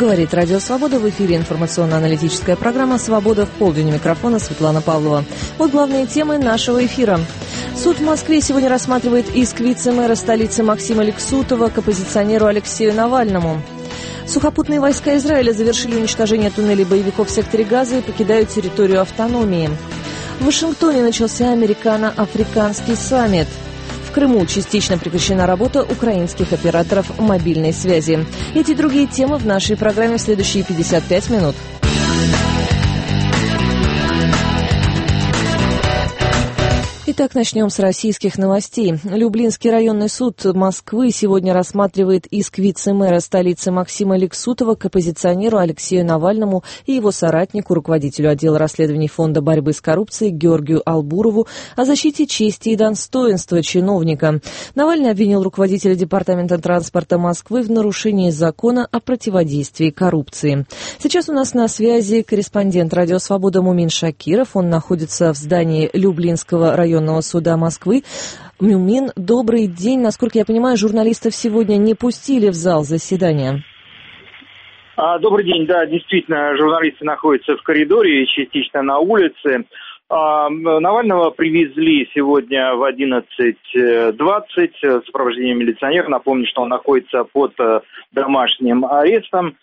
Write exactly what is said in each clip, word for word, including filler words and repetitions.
Говорит Радио Свобода. В эфире информационно-аналитическая программа «Свобода в полдень». У микрофона Светлана Павлова. Вот главные темы нашего эфира. Суд в Москве сегодня рассматривает иск вице-мэра столицы Максима Ликсутова к оппозиционеру Алексею Навальному. Сухопутные войска Израиля завершили уничтожение туннелей боевиков в секторе Газа и покидают территорию автономии. В Вашингтоне начался американо-африканский саммит. В Крыму частично прекращена работа украинских операторов мобильной связи. Эти и другие темы в нашей программе в следующие пятьдесят пять минут. Итак, начнем с российских новостей. Люблинский районный суд Москвы сегодня рассматривает иск вице-мэра столицы Максима Ликсутова к оппозиционеру Алексею Навальному и его соратнику, руководителю отдела расследований Фонда борьбы с коррупцией Георгию Албурову о защите чести и достоинства чиновника. Навальный обвинил руководителя Департамента транспорта Москвы в нарушении закона о противодействии коррупции. Сейчас у нас на связи корреспондент Радио Свобода Мумин Шакиров. Он находится в здании Люблинского районного суда Москвы. Мумин, добрый день. Насколько я понимаю, журналистов сегодня не пустили в зал заседания. Добрый день. Да, действительно, журналисты находятся в коридоре и частично на улице. Навального привезли сегодня в одиннадцать двадцать в сопровождении милиционера. Напомню, что он находится под домашним арестом.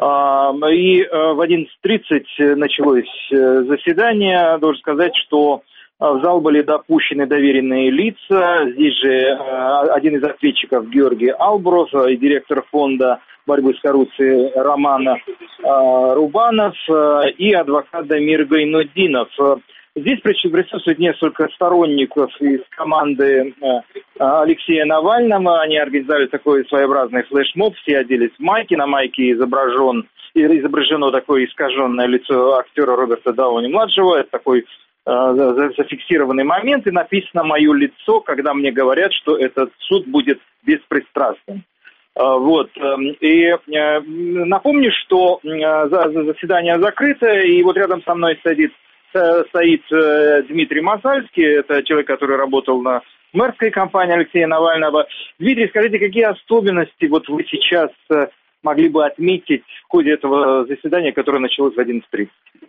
И в одиннадцать тридцать началось заседание. Должен сказать, что в зал были допущены доверенные лица. Здесь же один из ответчиков Георгий Албуров и директор фонда борьбы с коррупцией Роман Рубанов и адвокат Дамир Гайнутдинов. Здесь присутствует несколько сторонников из команды Алексея Навального. Они организовали такой своеобразный флешмоб. Все оделись в майки. На майке изображен, изображено такое искаженное лицо актера Роберта Дауни-младшего. Это такой зафиксированный момент, и написано «мое лицо», когда мне говорят, что этот суд будет беспристрастным. Вот. И напомню, что заседание закрыто, и вот рядом со мной стоит, стоит Дмитрий Масальский, это человек, который работал на мэрской кампании Алексея Навального. Дмитрий, скажите, какие особенности вот вы сейчас могли бы отметить в ходе этого заседания, которое началось в одиннадцать тридцать?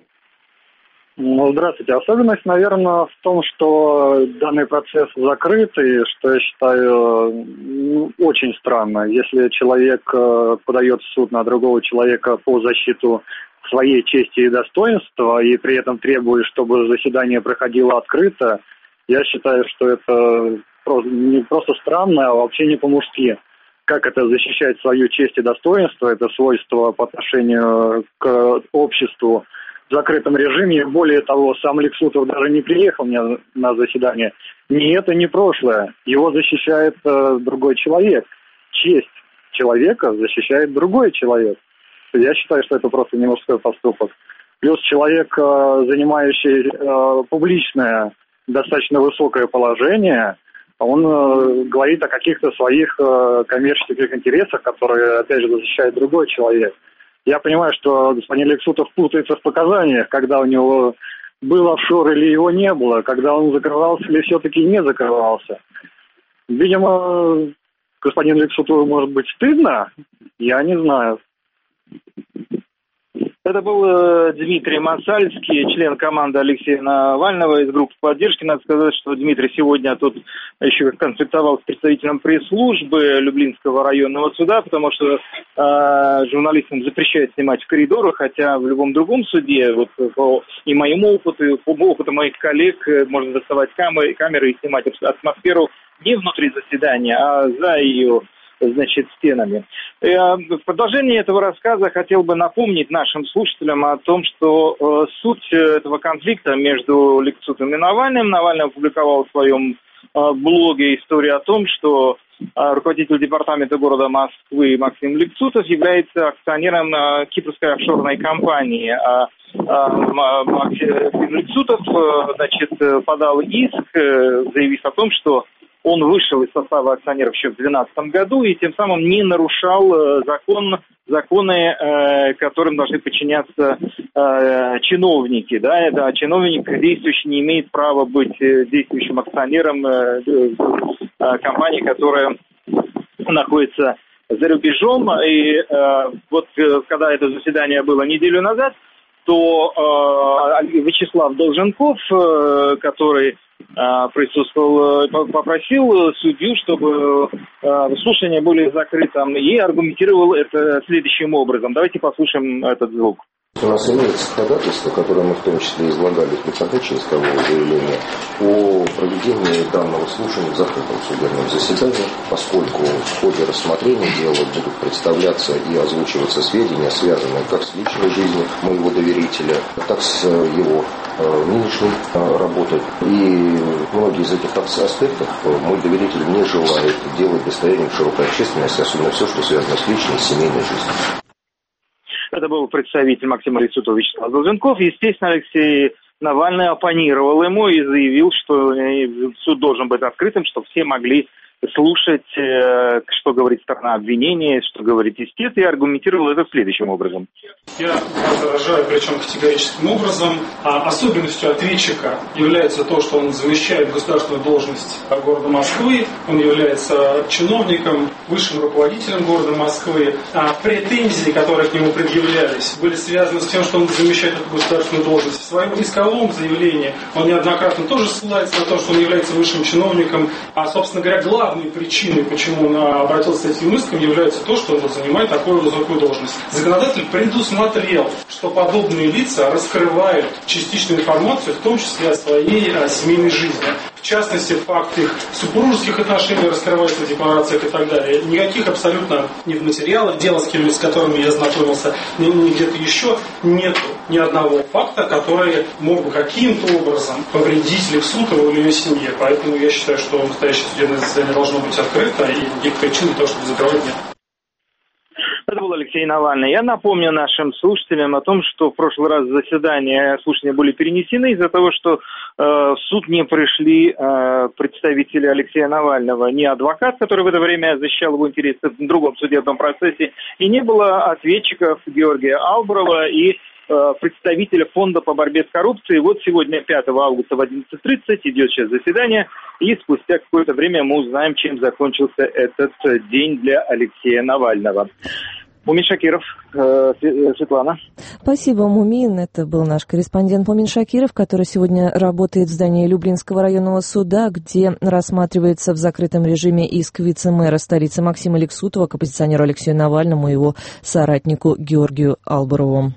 Ну, здравствуйте. Особенность, наверное, в том, что данный процесс закрыт, и что я считаю очень странно. Если человек подает в суд на другого человека по защиту своей чести и достоинства, и при этом требует, чтобы заседание проходило открыто, я считаю, что это не просто странно, а вообще не по-мужски. Как это защищать свою честь и достоинство, это свойство по отношению к обществу в закрытом режиме. Более того, сам Ликсутов даже не приехал мне на заседание. Ни это, ни прошлое. Его защищает э, другой человек. Честь человека защищает другой человек. Я считаю, что это просто не мужской поступок. Плюс человек, э, занимающий э, публичное, достаточно высокое положение, он э, говорит о каких-то своих э, коммерческих интересах, которые, опять же, защищает другой человек. Я понимаю, что господин Ликсутов путается в показаниях, когда у него был офшор или его не было, когда он закрывался или все-таки не закрывался. Видимо, господину Ликсутову может быть стыдно, я не знаю. Это был э, Дмитрий Масальский, член команды Алексея Навального из группы поддержки. Надо сказать, что Дмитрий сегодня тут еще конфликтовал с представителем пресс-службы Люблинского районного суда, потому что э, журналистам запрещают снимать в коридорах, хотя в любом другом суде, вот по и моему опыту, по опыту моих коллег, можно доставать камеры, камеры и снимать атмосферу не внутри заседания, а за ее, значит, стенами. В продолжении этого рассказа хотел бы напомнить нашим слушателям о том, что э, суть этого конфликта между Ликсутовым и Навальным. Навальный опубликовал в своем э, блоге историю о том, что э, руководитель департамента города Москвы Максим Ликсутов является акционером э, кипрской офшорной компании. А э, Максим Ликсутов э, значит, подал иск, э, заявив о том, что он вышел из состава акционеров еще в две тысячи двенадцатом году и тем самым не нарушал закон, законы, э, которым должны подчиняться э, чиновники. Да? Это чиновник действующий не имеет права быть действующим акционером э, э, компании, которая находится за рубежом. И вот когда это заседание было неделю назад, то Вячеслав Долженков, который присутствовал, попросил судью, чтобы слушания были закрытым, и аргументировал это следующим образом. Давайте послушаем этот звук. У нас имеется ходатайство, которое мы в том числе излагали в конце искового заявления, о проведении данного слушания в закрытом судебном заседании, поскольку в ходе рассмотрения дела будут представляться и озвучиваться сведения, связанные как с личной жизнью моего доверителя, так с его э, нынешней э, работой. И многие из этих аспектов мой доверитель не желает делать достоянием широкой общественности, особенно все, что связано с личной и семейной жизнью. Это был представитель Максима Лексутова Вячеслав Долженков. Естественно, Алексей Навальный оппонировал ему и заявил, что суд должен быть открытым, чтобы все могли слушать, что говорит сторона обвинения, что говорит истец, и аргументировал это следующим образом. Я возражаю, причем категорическим образом. А особенностью ответчика является то, что он замещает государственную должность города Москвы, он является чиновником, высшим руководителем города Москвы. А претензии, которые к нему предъявлялись, были связаны с тем, что он замещает эту государственную должность. В своем исковом заявлении он неоднократно тоже ссылается на то, что он является высшим чиновником, а, собственно говоря, главным Главной причиной, почему он обратился с этим иском, является то, что он занимает такую высокую должность. Законодатель предусмотрел, что подобные лица раскрывают частичную информацию, в том числе о своей о семейной жизни. В частности, факт их супружеских отношений раскрывается в декларациях и так далее. Никаких абсолютно ни в материалах дела, с, кем, с которыми я знакомился, ни, ни где-то еще нет ни одного факта, который мог бы каким-то образом повредить Лексутову или ее семье. Поэтому я считаю, что настоящее судебное заседание должно быть открыто, и никаких причин для того, чтобы закрывать, нет. Это был Алексей Навальный. Я напомню нашим слушателям о том, что в прошлый раз заседания, слушания были перенесены из-за того, что э, в суд не пришли э, представители Алексея Навального, ни адвокат, который в это время защищал его интересы в другом судебном процессе, и не было ответчиков Георгия Албурова и представителя фонда по борьбе с коррупцией. Вот сегодня, пятого августа в одиннадцать тридцать, идет сейчас заседание, и спустя какое-то время мы узнаем, чем закончился этот день для Алексея Навального. Мумин Шакиров, э, Светлана. Спасибо, Мумин. Это был наш корреспондент Мумин Шакиров, который сегодня работает в здании Люблинского районного суда, где рассматривается в закрытом режиме иск вице-мэра столицы Максима Лексутова к оппозиционеру Алексею Навальному и его соратнику Георгию Албурову.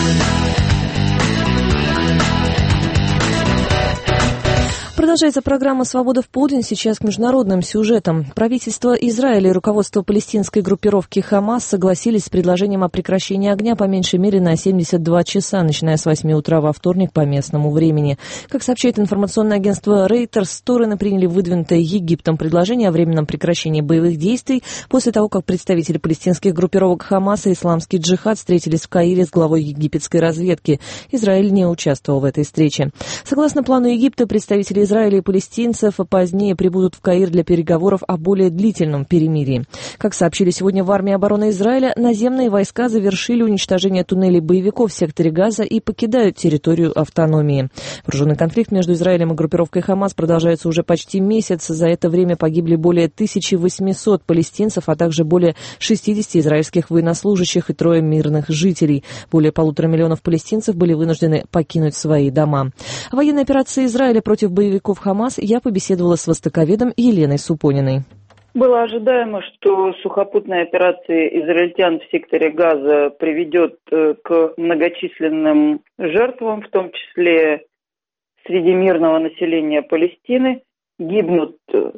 Продолжается программа «Свобода в полдень». Сейчас к международным сюжетам. Правительство Израиля и руководство палестинской группировки «Хамас» согласились с предложением о прекращении огня по меньшей мере на семьдесят два часа, начиная с восьми утра во вторник по местному времени. Как сообщает информационное агентство Reuters, стороны приняли выдвинутое Египтом предложение о временном прекращении боевых действий после того, как представители палестинских группировок «Хамас» и «Исламский джихад» встретились в Каире с главой египетской разведки. Израиль не участвовал в этой встрече. Согласно плану Египта, представители Израиля и палестинцев позднее прибудут в Каир для переговоров о более длительном перемирии. Как сообщили сегодня в армии обороны Израиля, наземные войска завершили уничтожение туннелей боевиков в секторе Газа и покидают территорию автономии. Вооруженный конфликт между Израилем и группировкой «Хамас» продолжается уже почти месяц. За это время погибли более тысяча восемьсот палестинцев, а также более шестьдесят израильских военнослужащих и трое мирных жителей. Более полутора миллионов палестинцев были вынуждены покинуть свои дома. О военной операции Израиля против боевиков «Хамас» я побеседовала с востоковедом Еленой Супониной. Было ожидаемо, что сухопутная операция израильтян в секторе Газа приведет к многочисленным жертвам, в том числе среди мирного населения Палестины. Гибнут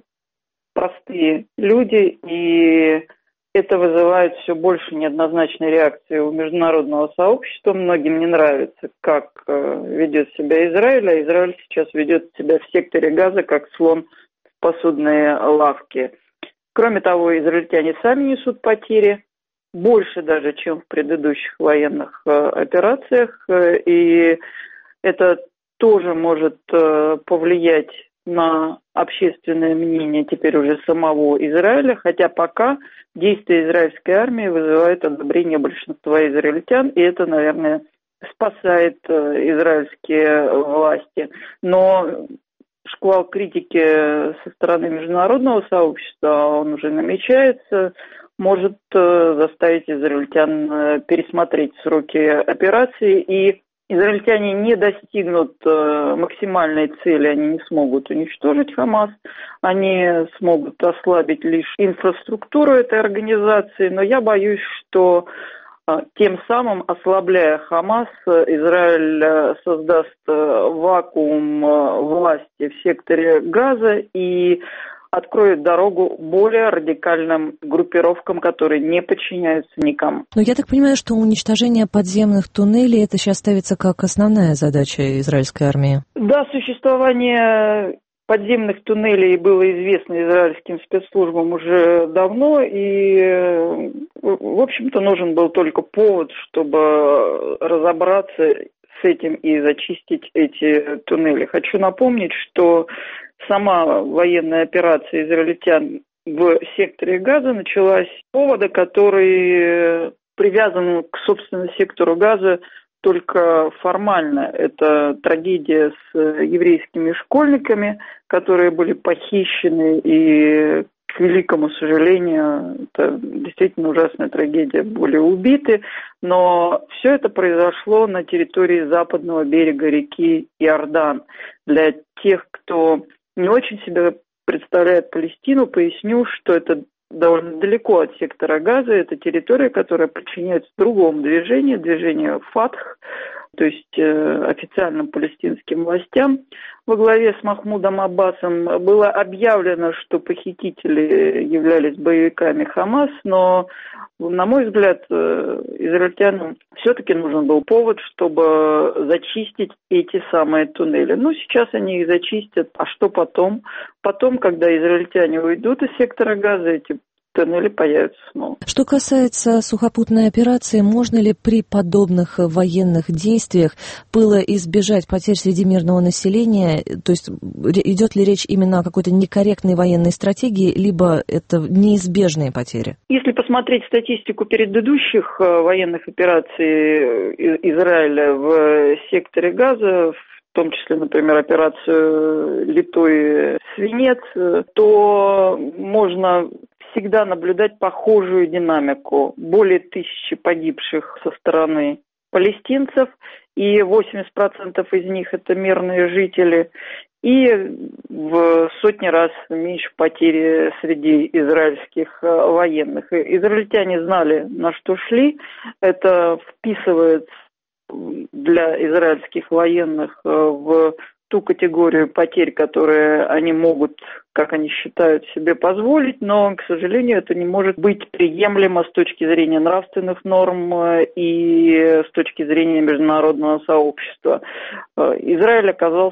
простые люди, и это вызывает все больше неоднозначной реакции у международного сообщества. Многим не нравится, как ведет себя Израиль, а Израиль сейчас ведет себя в секторе Газа, как слон в посудной лавке. Кроме того, израильтяне сами несут потери, больше даже, чем в предыдущих военных операциях, и это тоже может повлиять на общественное мнение теперь уже самого Израиля, хотя пока действия израильской армии вызывают одобрение большинства израильтян, и это, наверное, спасает израильские власти. Но шквал критики со стороны международного сообщества, он уже намечается. может заставить израильтян пересмотреть сроки операции, и израильтяне не достигнут максимальной цели, они не смогут уничтожить Хамас, они смогут ослабить лишь инфраструктуру этой организации, но я боюсь, что тем самым, ослабляя Хамас, Израиль создаст вакуум власти в секторе Газа и откроет дорогу более радикальным группировкам, которые не подчиняются никому. Но я так понимаю, что уничтожение подземных туннелей это сейчас ставится как основная задача израильской армии. Да, существование подземных туннелей было известно израильским спецслужбам уже давно, и, в общем-то, нужен был только повод, чтобы разобраться с этим и зачистить эти туннели. Хочу напомнить, что сама военная операция израильтян в секторе Газа началась с повода, который привязан к, собственно, сектору Газа только формально. Это трагедия с еврейскими школьниками, которые были похищены, и, к великому сожалению, это действительно ужасная трагедия, были убиты, но все это произошло на территории западного берега реки Иордан. Для тех, кто не очень себе представляет Палестину, поясню, что это довольно далеко от сектора Газа. Это территория, которая подчиняется другому движению, движению Фатх, то есть э, официальным палестинским властям. Во главе с Махмудом Аббасом было объявлено, что похитители являлись боевиками Хамас, но, на мой взгляд, израильтянам все-таки нужен был повод, чтобы зачистить эти самые туннели. Ну, сейчас они их зачистят, а что потом? Потом, когда израильтяне уйдут из сектора Газа, эти туннели появятся снова. Что касается сухопутной операции, можно ли при подобных военных действиях было избежать потерь среди мирного населения? То есть идет ли речь именно о какой-то некорректной военной стратегии, либо это неизбежные потери? Если посмотреть статистику предыдущих военных операций Израиля в секторе Газа, в том числе, например, операцию «Литой свинец», то можно всегда наблюдать похожую динамику. Более тысячи погибших со стороны палестинцев, и восемьдесят процентов из них это мирные жители, и в сотни раз меньше потери среди израильских военных. Израильтяне знали, на что шли. Это вписывается для израильских военных в ту категорию потерь, которые они могут, как они считают, себе позволить, но, к сожалению, это не может быть приемлемо с точки зрения нравственных норм и с точки зрения международного сообщества. Израиль оказался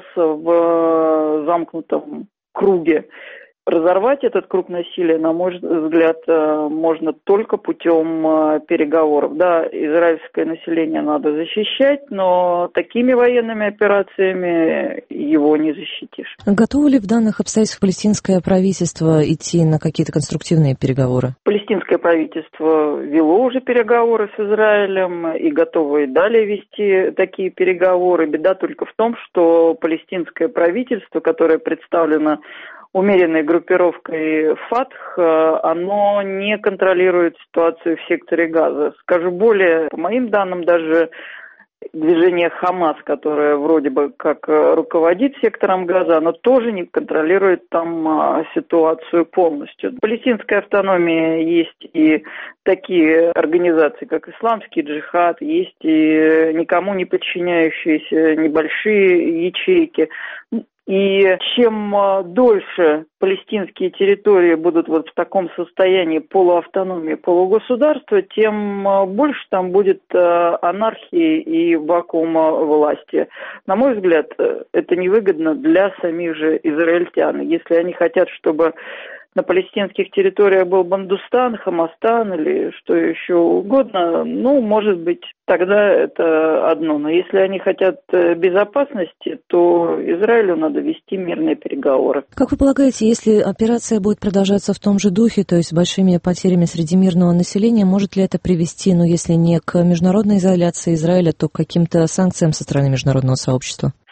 в замкнутом круге. Разорвать этот круг насилия, на мой взгляд, можно только путем переговоров. Да, израильское население надо защищать, но такими военными операциями его не защитишь. Готово ли в данных обстоятельствах палестинское правительство идти на какие-то конструктивные переговоры? Палестинское правительство вело уже переговоры с Израилем и готово и далее вести такие переговоры. Беда только в том, что палестинское правительство, которое представлено умеренной группировкой Фатх, оно не контролирует ситуацию в секторе Газа. Скажу более, по моим данным, даже движение Хамас, которое вроде бы как руководит сектором Газа, оно тоже не контролирует там ситуацию полностью. В палестинской автономии есть и такие организации, как Исламский джихад, есть и никому не подчиняющиеся небольшие ячейки. И чем дольше палестинские территории будут вот в таком состоянии полуавтономии, полугосударства, тем больше там будет анархии и вакуума власти. На мой взгляд, это невыгодно для самих же израильтян. Если они хотят, чтобы на палестинских территориях был Бандустан, Хамастан или что еще угодно, ну, может быть, тогда это одно. Но если они хотят безопасности, то Израилю надо вести мирные переговоры. Как вы полагаете, если операция будет продолжаться в том же духе, то есть с большими потерями среди мирного населения, может ли это привести, ну, если не к международной изоляции Израиля, то к каким-то санкциям со стороны международного сообщества?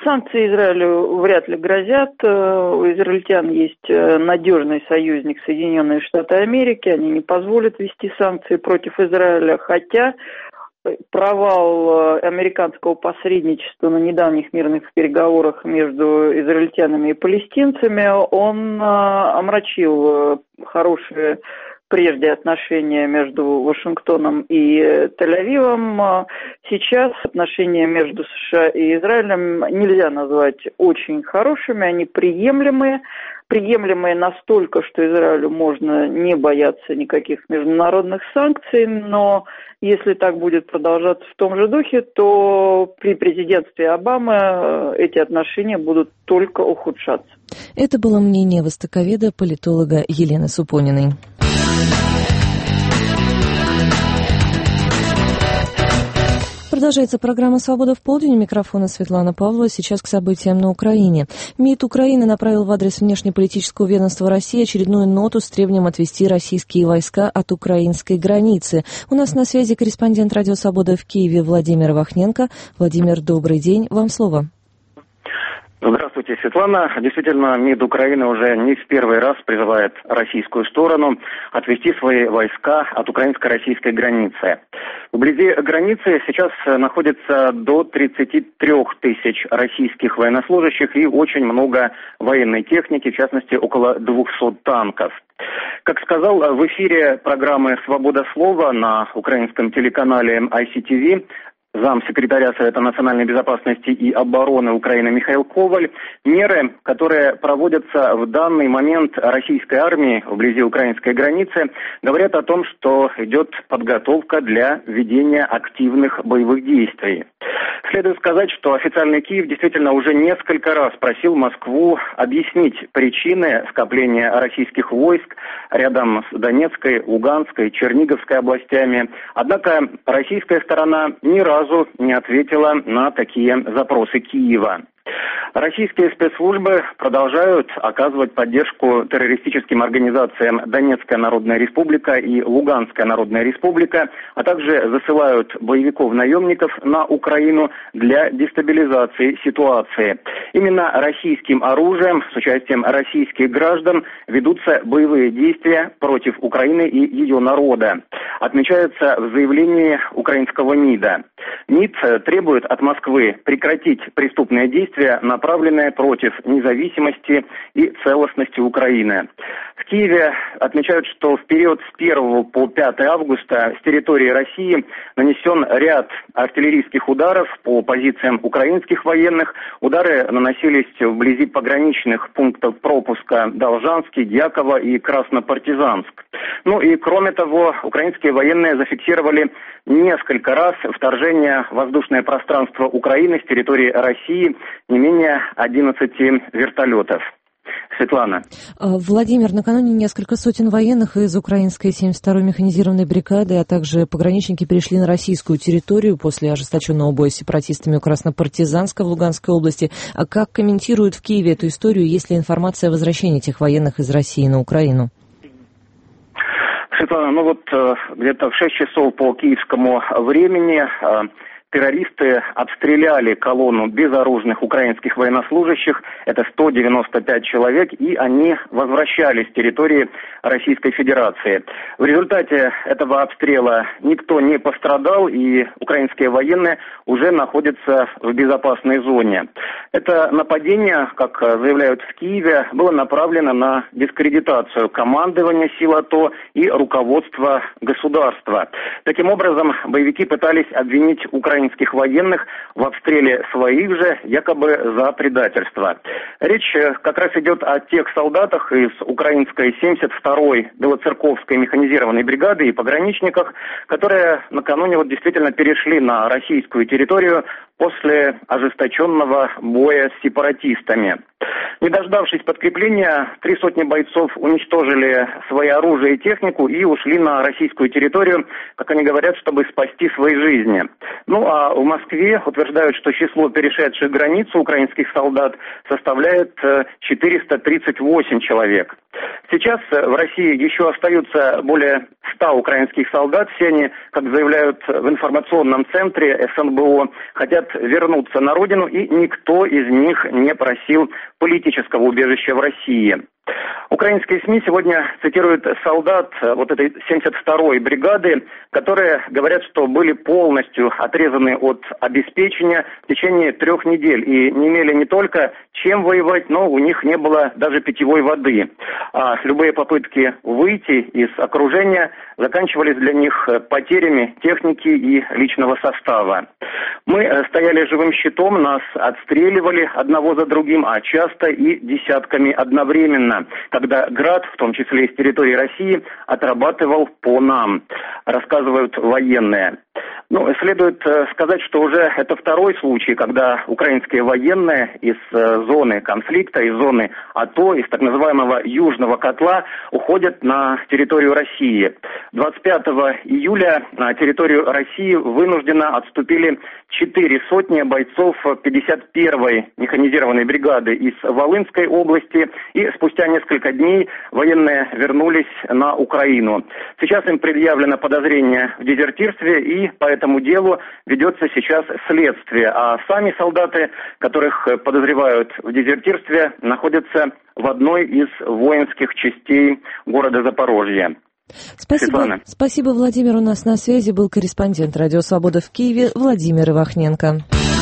Санкции Израилю вряд ли грозят. У израильтян есть надежный союзник Соединенные Штаты Америки. Они не позволят ввести санкции против Израиля, хотя провал американского посредничества на недавних мирных переговорах между израильтянами и палестинцами, он омрачил хорошие прежде отношения между Вашингтоном и Тель-Авивом. Сейчас отношения между США и Израилем нельзя назвать очень хорошими, они приемлемые. Приемлемые настолько, что Израилю можно не бояться никаких международных санкций, но если так будет продолжаться в том же духе, то при президентстве Обамы эти отношения будут только ухудшаться. Это было мнение востоковеда, политолога Елены Супониной. Продолжается программа «Свобода в полдень». У микрофона Светлана Павлова. Сейчас к событиям на Украине. МИД Украины направил в адрес внешнеполитического ведомства России очередную ноту с требованием отвести российские войска от украинской границы. У нас на связи корреспондент «Радио Свобода» в Киеве Владимир Вахненко. Владимир, добрый день. Вам слово. Здравствуйте, Светлана. Действительно, МИД Украины уже не в первый раз призывает российскую сторону отвести свои войска от украинско-российской границы. Вблизи границы сейчас находится до тридцати трёх тысяч российских военнослужащих и очень много военной техники, в частности, около двухсот танков. Как сказал в эфире программы «Свобода слова» на украинском телеканале ай си ти ви замсекретаря Совета национальной безопасности и обороны Украины Михаил Коваль, меры, которые проводятся в данный момент российской армии вблизи украинской границы, говорят о том, что идет подготовка для ведения активных боевых действий. Следует сказать, что официальный Киев действительно уже несколько раз просил Москву объяснить причины скопления российских войск рядом с Донецкой, Луганской, Черниговской областями. Однако российская сторона ни разу не ответила на такие запросы Киева. Российские спецслужбы продолжают оказывать поддержку террористическим организациям Донецкая Народная Республика и Луганская Народная Республика, а также засылают боевиков-наемников на Украину для дестабилизации ситуации. Именно российским оружием с участием российских граждан ведутся боевые действия против Украины и ее народа. Отмечается в заявлении украинского МИДа. МИД требует от Москвы прекратить преступные действия, направленные против независимости и целостности Украины. В Киеве отмечают, что в период с первого по пятое августа с территории России нанесен ряд артиллерийских ударов по позициям украинских военных. Удары наносились вблизи пограничных пунктов пропуска Должанский, Дьяково и Краснопартизанск. Ну и кроме того, украинские военные зафиксировали несколько раз вторжение в воздушное пространство Украины с территории России не менее одиннадцати вертолетов. Светлана. Владимир, накануне несколько сотен военных из украинской семьдесят второй механизированной бригады, а также пограничники перешли на российскую территорию после ожесточенного боя с сепаратистами у Краснопартизанска в Луганской области. А как комментируют в Киеве эту историю? Есть ли информация о возвращении этих военных из России на Украину? Светлана, ну вот где-то в шесть часов по киевскому времени террористы обстреляли колонну безоружных украинских военнослужащих, это сто девяносто пять человек, и они возвращались с территории Российской Федерации. В результате этого обстрела никто не пострадал, и украинские военные уже находятся в безопасной зоне. Это нападение, как заявляют в Киеве, было направлено на дискредитацию командования сил АТО и руководства государства. Таким образом, боевики пытались обвинить украинских военных в обстреле своих же, якобы за предательство. Речь как раз идет о тех солдатах из украинской семьдесят второй Белоцерковской механизированной бригады и пограничниках, которые накануне вот действительно перешли на российскую территорию после ожесточенного боя с сепаратистами. Не дождавшись подкрепления, три сотни бойцов уничтожили свое оружие и технику и ушли на российскую территорию, как они говорят, чтобы спасти свои жизни. Ну а в Москве утверждают, что число перешедших границу украинских солдат составляет четыреста тридцать восемь человек. Сейчас в России еще остаются более ста украинских солдат. Все они, как заявляют в информационном центре эс эн бэ о, хотят вернуться на родину, и никто из них не просил политического убежища в России. Украинские СМИ сегодня цитируют солдат вот этой семьдесят второй бригады, которые говорят, что были полностью отрезаны от обеспечения в течение трех недель и не имели не только чем воевать, но у них не было даже питьевой воды. А любые попытки выйти из окружения заканчивались для них потерями техники и личного состава. Мы стояли живым щитом, нас отстреливали одного за другим, а часто и десятками одновременно, когда град, в том числе из территории России, отрабатывал по нам, рассказывают военные. Ну, следует сказать, что уже это второй случай, когда украинские военные из зоны конфликта, из зоны АТО, из так называемого Южного котла уходят на территорию России. двадцать пятого июля на территорию России вынужденно отступили четыре сотни бойцов пятьдесят первой механизированной бригады из Волынской области, и спустя несколько дней военные вернулись на Украину. Сейчас им предъявлено подозрение в дезертирстве, и по этому делу ведется сейчас следствие. А сами солдаты, которых подозревают в дезертирстве, находятся в одной из воинских частей города Запорожья. Спасибо, спасибо, Владимир. У нас на связи был корреспондент Радио Свобода в Киеве Владимир Ивахненко.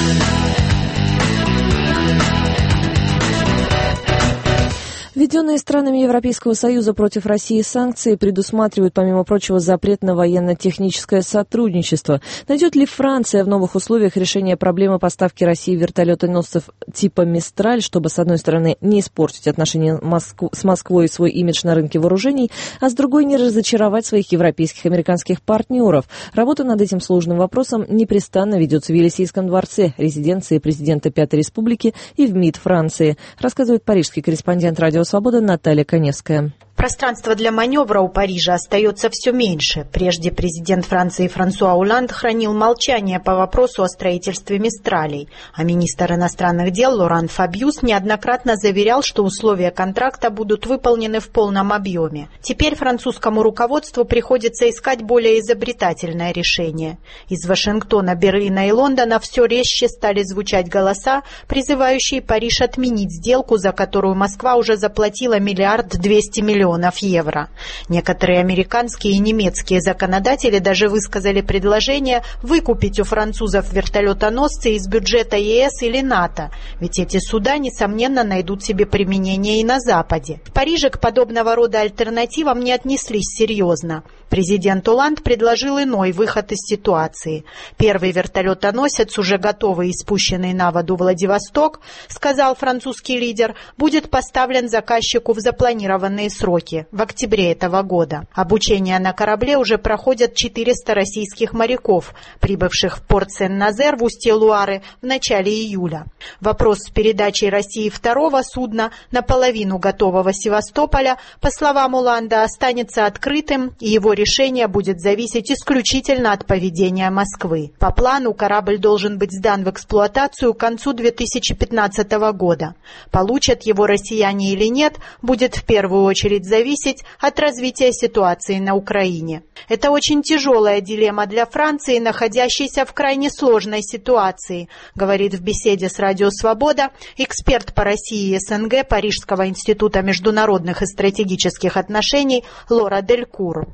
Введенные странами Европейского Союза против России санкции предусматривают, помимо прочего, запрет на военно-техническое сотрудничество. Найдет ли Франция в новых условиях решение проблемы поставки России вертолетоносцев типа «Мистраль», чтобы, с одной стороны, не испортить отношения Москву, с Москвой и свой имидж на рынке вооружений, а с другой не разочаровать своих европейских и американских партнеров? Работа над этим сложным вопросом непрестанно ведется в Елисейском дворце, резиденции президента Пятой Республики, и в МИД Франции, рассказывает парижский корреспондент Радио Свобода Наталья Коневская. Пространство для маневра у Парижа остается все меньше. Прежде президент Франции Франсуа Олланд хранил молчание по вопросу о строительстве «Мистралей», а министр иностранных дел Лоран Фабиус неоднократно заверял, что условия контракта будут выполнены в полном объеме. Теперь французскому руководству приходится искать более изобретательное решение. Из Вашингтона, Берлина и Лондона все резче стали звучать голоса, призывающие Париж отменить сделку, за которую Москва уже заплатила миллиард двести миллионов евро. Некоторые американские и немецкие законодатели даже высказали предложение выкупить у французов вертолетоносцы из бюджета е эс или НАТО, ведь эти суда, несомненно, найдут себе применение и на Западе. В Париже к подобного рода альтернативам не отнеслись серьезно. Президент Олланд предложил иной выход из ситуации. Первый вертолетоносец, уже готовый и спущенный на воду Владивосток, сказал французский лидер, будет поставлен заказчику в запланированные сроки в октябре этого года. Обучение на корабле уже проходят четыреста российских моряков, прибывших в порт Сен-Назер в устье Луары в начале июля. Вопрос с передачей России второго судна, наполовину готового Севастополя, по словам Олланда, останется открытым, и его решение будет зависеть исключительно от поведения Москвы. По плану корабль должен быть сдан в эксплуатацию к концу две тысячи пятнадцатого года. Получат его россияне или нет, будет в первую очередь зависеть от развития ситуации на Украине. Это очень тяжелая дилемма для Франции, находящейся в крайне сложной ситуации, говорит в беседе с Радио Свобода эксперт по России и эс эн гэ Парижского института международных и стратегических отношений Лора Делькур.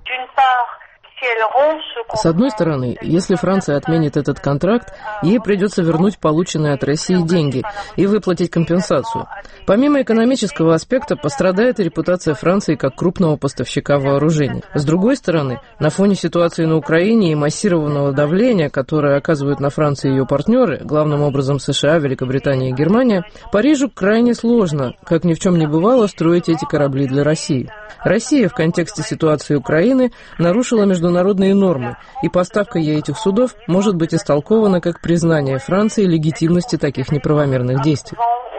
С одной стороны, если Франция отменит этот контракт, ей придется вернуть полученные от России деньги и выплатить компенсацию. Помимо экономического аспекта, пострадает и репутация Франции как крупного поставщика вооружений. С другой стороны, на фоне ситуации на Украине и массированного давления, которое оказывают на Францию ее партнеры, главным образом США, Великобритания и Германия, Парижу крайне сложно, как ни в чем не бывало, строить эти корабли для России. Россия в контексте ситуации Украины нарушила международные нормы, и поставка ей этих судов может быть истолкована как признание Франции легитимности таких неправомерных действий.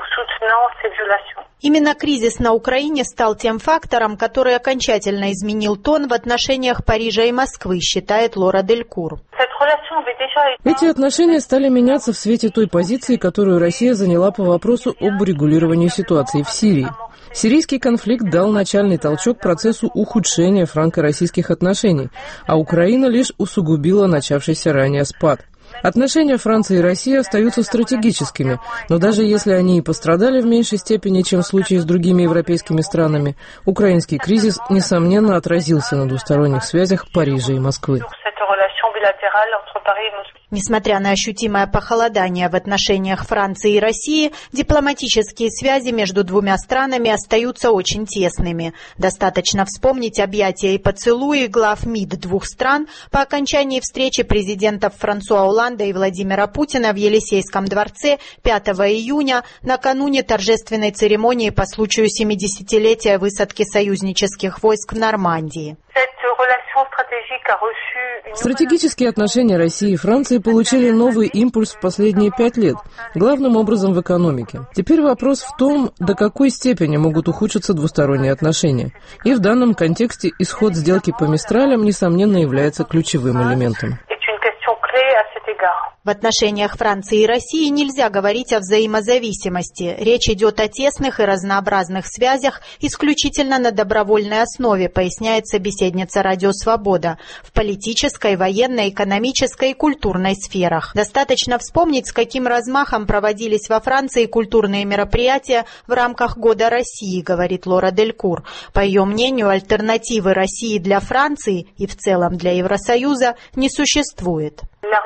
Именно кризис на Украине стал тем фактором, который окончательно изменил тон в отношениях Парижа и Москвы, считает Лора Делькур. Эти отношения стали меняться в свете той позиции, которую Россия заняла по вопросу об урегулировании ситуации в Сирии. Сирийский конфликт дал начальный толчок процессу ухудшения франко-российских отношений, а Украина лишь усугубила начавшийся ранее спад. Отношения Франции и России остаются стратегическими, но даже если они и пострадали в меньшей степени, чем в случае с другими европейскими странами, украинский кризис, несомненно, отразился на двусторонних связях Парижа и Москвы. Несмотря на ощутимое похолодание в отношениях Франции и России, дипломатические связи между двумя странами остаются очень тесными. Достаточно вспомнить объятия и поцелуи глав МИД двух стран по окончании встречи президентов Франсуа Олланда и Владимира Путина в Елисейском дворце пятого июня накануне торжественной церемонии по случаю семидесятилетия высадки союзнических войск в Нормандии. Стратегические отношения России и Франции получили новый импульс в последние пять лет, главным образом в экономике. Теперь вопрос в том, до какой степени могут ухудшиться двусторонние отношения. И в данном контексте исход сделки по Мистралям, несомненно, является ключевым элементом. В отношениях Франции и России нельзя говорить о взаимозависимости. Речь идет о тесных и разнообразных связях исключительно на добровольной основе, поясняет собеседница «Радио Свобода», в политической, военной, экономической и культурной сферах. Достаточно вспомнить, с каким размахом проводились во Франции культурные мероприятия в рамках Года России, говорит Лора Делькур. По ее мнению, альтернативы России для Франции и в целом для Евросоюза не существует.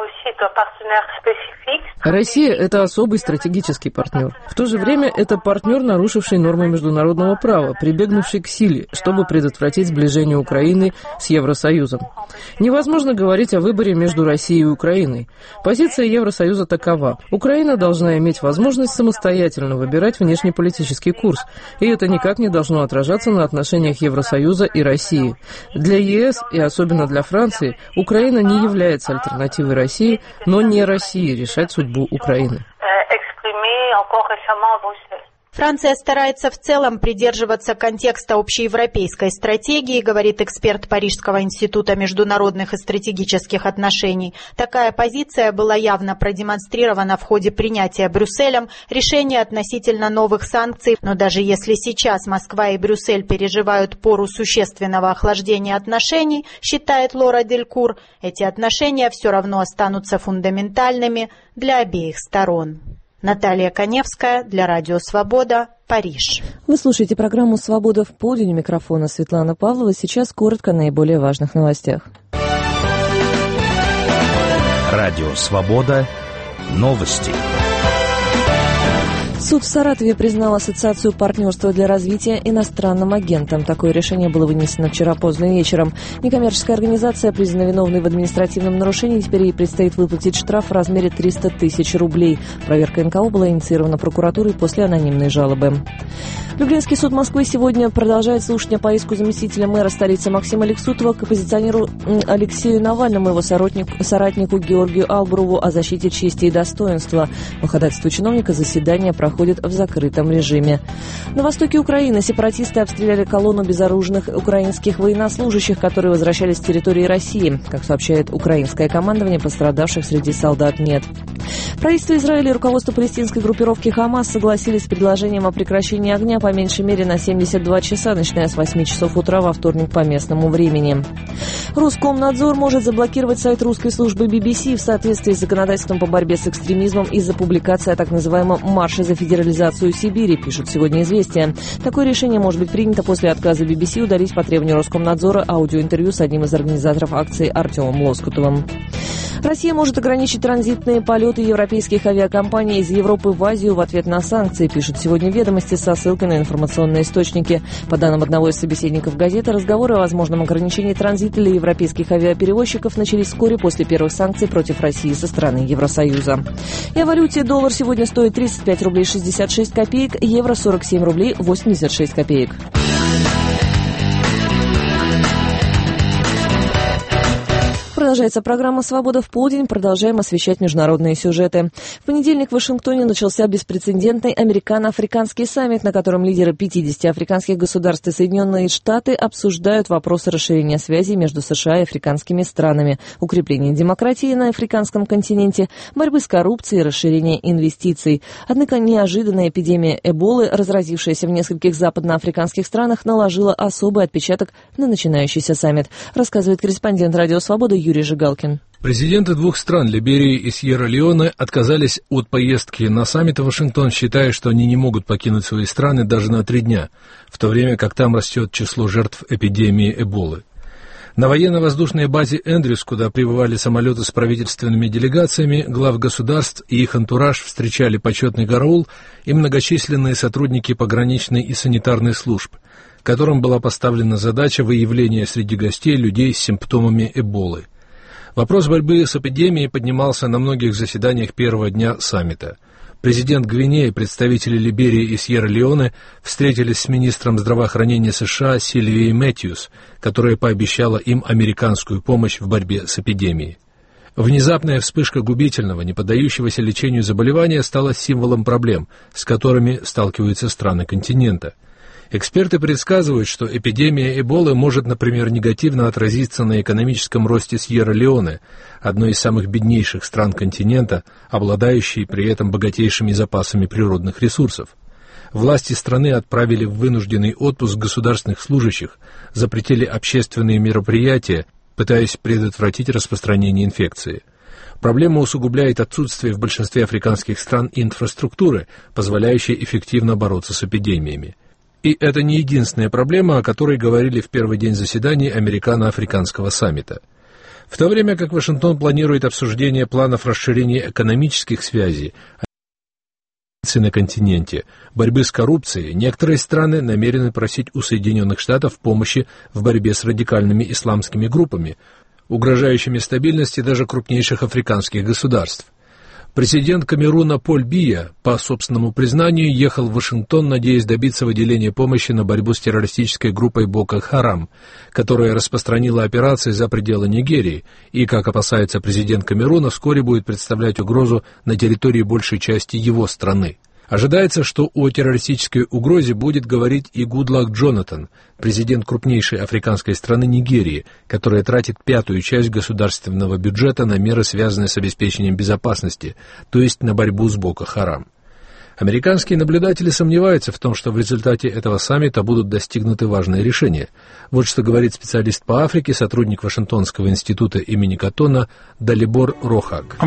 Россия – это особый стратегический партнер. В то же время это партнер, нарушивший нормы международного права, прибегнувший к силе, чтобы предотвратить сближение Украины с Евросоюзом. Невозможно говорить о выборе между Россией и Украиной. Позиция Евросоюза такова. Украина должна иметь возможность самостоятельно выбирать внешнеполитический курс, и это никак не должно отражаться на отношениях Евросоюза и России. Для ЕС, и особенно для Франции, Украина не является альтернативой России, но не России решать судьбу Украины. Франция старается в целом придерживаться контекста общеевропейской стратегии, говорит эксперт Парижского института международных и стратегических отношений. Такая позиция была явно продемонстрирована в ходе принятия Брюсселем решения относительно новых санкций. Но даже если сейчас Москва и Брюссель переживают пору существенного охлаждения отношений, считает Лора Делькур, эти отношения все равно останутся фундаментальными для обеих сторон. Наталья Коневская для Радио Свобода, Париж. Вы слушаете программу «Свобода в полдень». У микрофона Светлана Павлова. Сейчас коротко о наиболее важных новостях. Радио Свобода. Новости. Суд в Саратове признал Ассоциацию партнерства для развития иностранным агентом. Такое решение было вынесено вчера поздно вечером. Некоммерческая организация признана виновной в административном нарушении. Теперь ей предстоит выплатить штраф в размере триста тысяч рублей. Проверка эн ка о была инициирована прокуратурой после анонимной жалобы. Люблинский суд Москвы сегодня продолжает слушание по иску заместителя мэра столицы Максима Лексутова к оппозиционеру Алексею Навальному и его соратнику, соратнику Георгию Албурову о защите чести и достоинства. По ходатайству чиновника заседание проходит в закрытом режиме. На востоке Украины сепаратисты обстреляли колонну безоружных украинских военнослужащих, которые возвращались с территории России. Как сообщает украинское командование, пострадавших среди солдат нет. Правительство Израиля и руководство палестинской группировки «Хамас» согласились с предложением о прекращении огня по меньшей мере на семьдесят два часа, начиная с восьми часов утра во вторник по местному времени. Роскомнадзор может заблокировать сайт русской службы би би си в соответствии с законодательством по борьбе с экстремизмом из-за публикации о так называемом «Марше за федерализацию Сибири», пишут сегодня «Известия». Такое решение может быть принято после отказа би би си удалить по требованию Роскомнадзора аудиоинтервью с одним из организаторов акции Артемом Лоскутовым. Россия может ограничить транзитные полеты европейских авиакомпаний из Европы в Азию в ответ на санкции, пишут сегодня «Ведомости» со ссылкой на информационные источники. По данным одного из собеседников газеты, разговоры о возможном ограничении транзита для европейских авиаперевозчиков начались вскоре после первых санкций против России со стороны Евросоюза. И о валюте. Доллар сегодня стоит тридцать пять рублей шестьдесят шесть копеек, евро сорок семь рублей восемьдесят шесть копеек. Продолжается программа «Свобода в полдень». Продолжаем освещать международные сюжеты. В понедельник в Вашингтоне начался беспрецедентный американо-африканский саммит, на котором лидеры пятидесяти африканских государств и Соединенные Штаты обсуждают вопросы расширения связей между США и африканскими странами, укрепления демократии на африканском континенте, борьбы с коррупцией и расширения инвестиций. Однако неожиданная эпидемия Эболы, разразившаяся в нескольких западноафриканских странах, наложила особый отпечаток на начинающийся саммит, рассказывает корреспондент «Радио Свобода» Юрий Жигалкин. Президенты двух стран, Либерии и Сьерра-Леоне, отказались от поездки на саммит в Вашингтон, считая, что они не могут покинуть свои страны даже на три дня, в то время как там растет число жертв эпидемии Эболы. На военно-воздушной базе Эндрюс, куда прибывали самолеты с правительственными делегациями, глав государств и их антураж встречали почетный караул и многочисленные сотрудники пограничной и санитарной служб, которым была поставлена задача выявления среди гостей людей с симптомами Эболы. Вопрос борьбы с эпидемией поднимался на многих заседаниях первого дня саммита. Президент Гвинеи, представители Либерии и Сьерра-Леоне встретились с министром здравоохранения США Сильвией Мэтьюс, которая пообещала им американскую помощь в борьбе с эпидемией. Внезапная вспышка губительного, не поддающегося лечению заболевания стала символом проблем, с которыми сталкиваются страны континента. Эксперты предсказывают, что эпидемия Эболы может, например, негативно отразиться на экономическом росте Сьерра-Леоне, одной из самых беднейших стран континента, обладающей при этом богатейшими запасами природных ресурсов. Власти страны отправили в вынужденный отпуск государственных служащих, запретили общественные мероприятия, пытаясь предотвратить распространение инфекции. Проблему усугубляет отсутствие в большинстве африканских стран инфраструктуры, позволяющей эффективно бороться с эпидемиями. И это не единственная проблема, о которой говорили в первый день заседаний американо-африканского саммита. В то время как Вашингтон планирует обсуждение планов расширения экономических связей на континенте, борьбы с коррупцией, некоторые страны намерены просить у Соединенных Штатов помощи в борьбе с радикальными исламскими группами, угрожающими стабильности даже крупнейших африканских государств. Президент Камеруна Поль Бия, по собственному признанию, ехал в Вашингтон, надеясь добиться выделения помощи на борьбу с террористической группой Боко Харам, которая распространила операции за пределы Нигерии и, как опасается президент Камеруна, вскоре будет представлять угрозу на территории большей части его страны. Ожидается, что о террористической угрозе будет говорить и Гудлак Джонатан, президент крупнейшей африканской страны Нигерии, которая тратит пятую часть государственного бюджета на меры, связанные с обеспечением безопасности, то есть на борьбу с Боко Харам. Американские наблюдатели сомневаются в том, что в результате этого саммита будут достигнуты важные решения. Вот что говорит специалист по Африке, сотрудник Вашингтонского института имени Катона Далибор Рохак.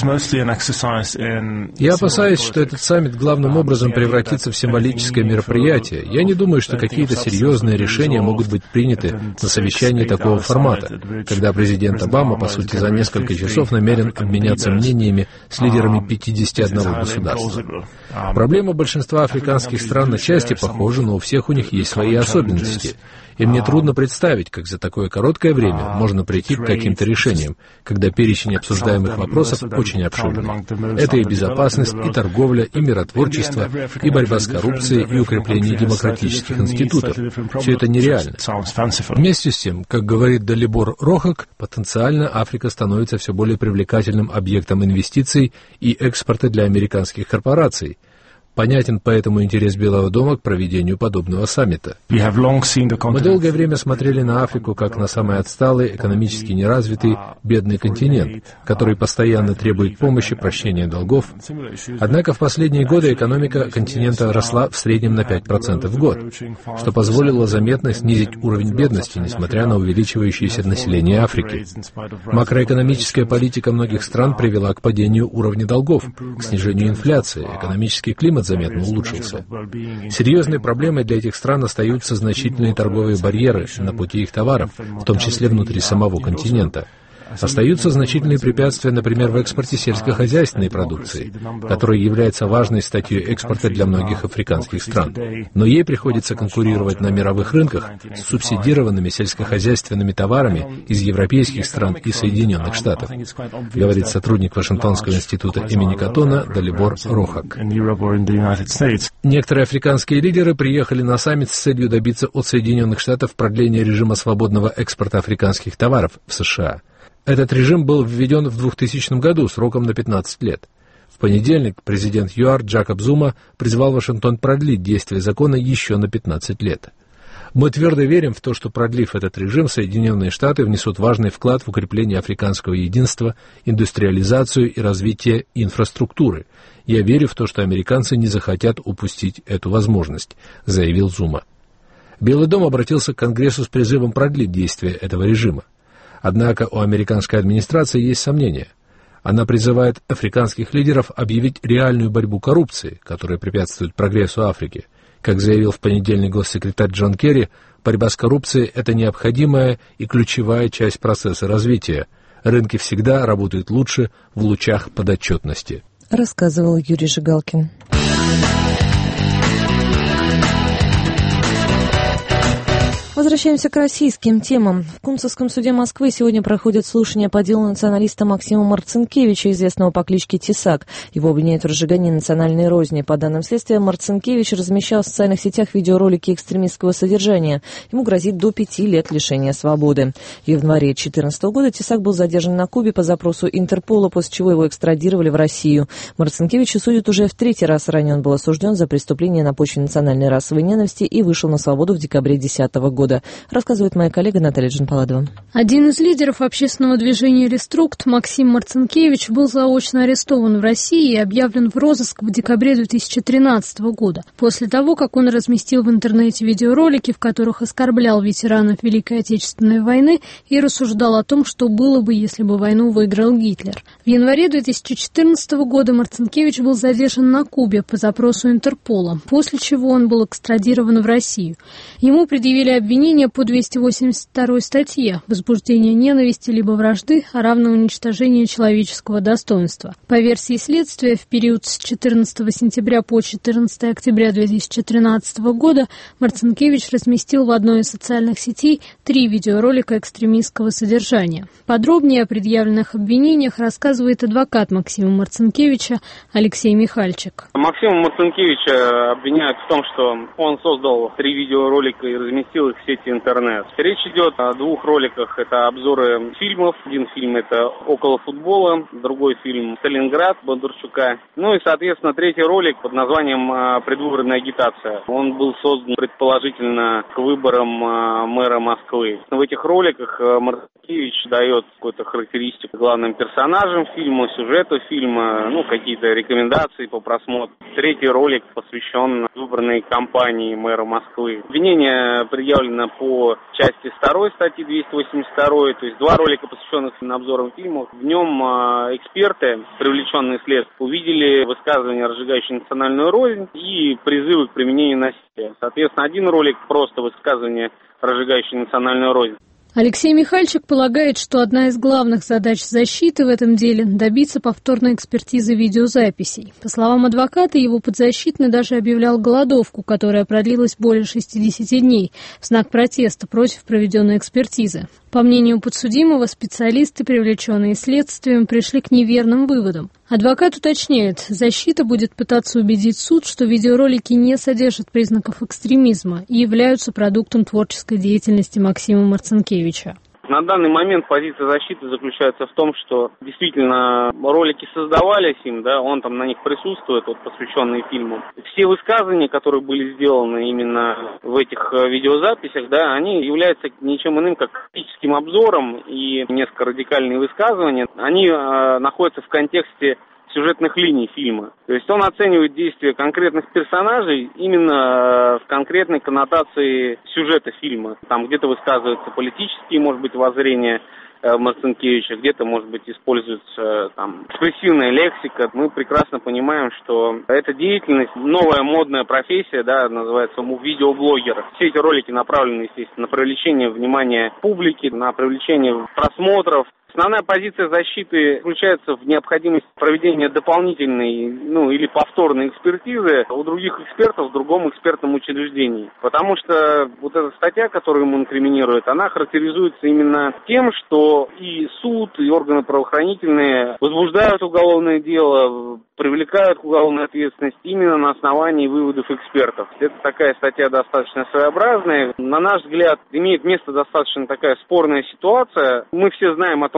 Я опасаюсь, что этот саммит главным образом превратится в символическое мероприятие. Я не думаю, что какие-то серьезные решения могут быть приняты на совещании такого формата, когда президент Обама, по сути, за несколько часов намерен обменяться мнениями с лидерами пятидесяти одного государства. Проблема большинства африканских стран на части похожа, но у всех у них есть свои особенности. И мне трудно представить, как за такое короткое время можно прийти к каким-то решениям, когда перечень обсуждаемых вопросов очень обширный. Это и безопасность, и торговля, и миротворчество, и борьба с коррупцией, и укрепление демократических институтов. Все это нереально. Вместе с тем, как говорит Далибор Рохак, потенциально Африка становится все более привлекательным объектом инвестиций и экспорта для американских корпораций. Понятен поэтому интерес Белого дома к проведению подобного саммита. Мы долгое время смотрели на Африку как на самый отсталый, экономически неразвитый, бедный континент, который постоянно требует помощи, прощения долгов. Однако в последние годы экономика континента росла в среднем на пять процентов в год, что позволило заметно снизить уровень бедности, несмотря на увеличивающееся население Африки. Макроэкономическая политика многих стран привела к падению уровня долгов, к снижению инфляции, экономический климат заметно улучшился. Серьезной проблемой для этих стран остаются значительные торговые барьеры на пути их товаров, в том числе внутри самого континента. Остаются значительные препятствия, например, в экспорте сельскохозяйственной продукции, которая является важной статьей экспорта для многих африканских стран. Но ей приходится конкурировать на мировых рынках с субсидированными сельскохозяйственными товарами из европейских стран и Соединенных Штатов, говорит сотрудник Вашингтонского института имени Катона Далибор Рохак. Некоторые африканские лидеры приехали на саммит с целью добиться от Соединенных Штатов продления режима свободного экспорта африканских товаров в США. Этот режим был введен в двухтысячном году сроком на пятнадцать лет. В понедельник президент ЮАР Джакоб Зума призвал Вашингтон продлить действие закона еще на пятнадцать лет. Мы твердо верим в то, что, продлив этот режим, Соединенные Штаты внесут важный вклад в укрепление африканского единства, индустриализацию и развитие инфраструктуры. Я верю в то, что американцы не захотят упустить эту возможность, заявил Зума. Белый дом обратился к Конгрессу с призывом продлить действие этого режима. Однако у американской администрации есть сомнения. Она призывает африканских лидеров объявить реальную борьбу коррупции, которая препятствует прогрессу Африки. Как заявил в понедельник госсекретарь Джон Керри, борьба с коррупцией – это необходимая и ключевая часть процесса развития. Рынки всегда работают лучше в лучах подотчетности. Рассказывал Юрий Жигалкин. Возвращаемся к российским темам. В Кунцевском суде Москвы сегодня проходят слушания по делу националиста Максима Марцинкевича, известного по кличке Тесак. Его обвиняют в разжигании национальной розни. По данным следствия, Марцинкевич размещал в социальных сетях видеоролики экстремистского содержания. Ему грозит до пяти лет лишения свободы. В январе две тысячи четырнадцатого года Тесак был задержан на Кубе по запросу Интерпола, после чего его экстрадировали в Россию. Марцинкевича судят уже в третий раз. Ранее он был осужден за преступление на почве национальной расовой ненависти и вышел на свободу в декабре две тысячи десятого года. Рассказывает моя коллега Наталья Джанпаладова. Один из лидеров общественного движения «Реструкт» Максим Марцинкевич был заочно арестован в России и объявлен в розыск в декабре две тысячи тринадцатого года, после того, как он разместил в интернете видеоролики, в которых оскорблял ветеранов Великой Отечественной войны и рассуждал о том, что было бы, если бы войну выиграл Гитлер. В январе две тысячи четырнадцатого года Марцинкевич был задержан на Кубе по запросу Интерпола, после чего он был экстрадирован в Россию. Ему предъявили обвинение по двести восемьдесят второй статье «Возбуждение ненависти либо вражды, а равно уничтожение человеческого достоинства». По версии следствия, в период с четырнадцатого сентября по четырнадцатого октября две тысячи тринадцатого года Марцинкевич разместил в одной из социальных сетей три видеоролика экстремистского содержания. Подробнее о предъявленных обвинениях рассказывает адвокат Максима Марцинкевича Алексей Михальчик. Максима Марцинкевича обвиняют в том, что он создал три видеоролика и разместил их в сети интернет. Речь идет о двух роликах. Это обзоры фильмов. Один фильм — это «Около футбола», другой фильм «Сталинград» Бондарчука. Ну и, соответственно, третий ролик под названием «Предвыборная агитация». Он был создан, предположительно, к выборам мэра Москвы. В этих роликах Марцинкевич дает какую-то характеристику главным персонажам фильма, сюжету фильма, ну, какие-то рекомендации по просмотру. Третий ролик посвящен выборной кампании мэра Москвы. Обвинение предъявлено по части второй статьи двести восемьдесят два, то есть два ролика, посвященных обзорам фильмов. В нем эксперты, привлеченные следствием, увидели высказывания, разжигающие национальную рознь, и призывы к применению насилия. Соответственно, один ролик — просто высказывание, разжигающее национальную рознь. Алексей Михальчик полагает, что одна из главных задач защиты в этом деле – добиться повторной экспертизы видеозаписей. По словам адвоката, его подзащитный даже объявлял голодовку, которая продлилась более шестидесяти дней, в знак протеста против проведенной экспертизы. По мнению подсудимого, специалисты, привлеченные следствием, пришли к неверным выводам. Адвокат уточняет, защита будет пытаться убедить суд, что видеоролики не содержат признаков экстремизма и являются продуктом творческой деятельности Максима Марцинкевича. На данный момент позиция защиты заключается в том, что действительно ролики создавались им, да, он там на них присутствует, вот, посвященные фильму. Все высказывания, которые были сделаны именно в этих видеозаписях, да, они являются ничем иным, как критическим обзором, и несколько радикальные высказывания, они э, находятся в контексте сюжетных линий фильма. То есть он оценивает действия конкретных персонажей именно в конкретной коннотации сюжета фильма. Там где-то высказываются политические, может быть, воззрения Марцинкевича, где-то, может быть, используется там экспрессивная лексика. Мы прекрасно понимаем, что эта деятельность, новая модная профессия, да, называется видеоблогер. Все эти ролики направлены, естественно, на привлечение внимания публики, на привлечение просмотров. Основная позиция защиты заключается в необходимости проведения дополнительной, ну, или повторной экспертизы у других экспертов в другом экспертном учреждении. Потому что вот эта статья, которую ему инкриминируют, она характеризуется именно тем, что и суд, и органы правоохранительные возбуждают уголовное дело, привлекают к уголовной ответственности именно на основании выводов экспертов. Это такая статья достаточно своеобразная. На наш взгляд, имеет место достаточно такая спорная ситуация. Мы все знаем о том,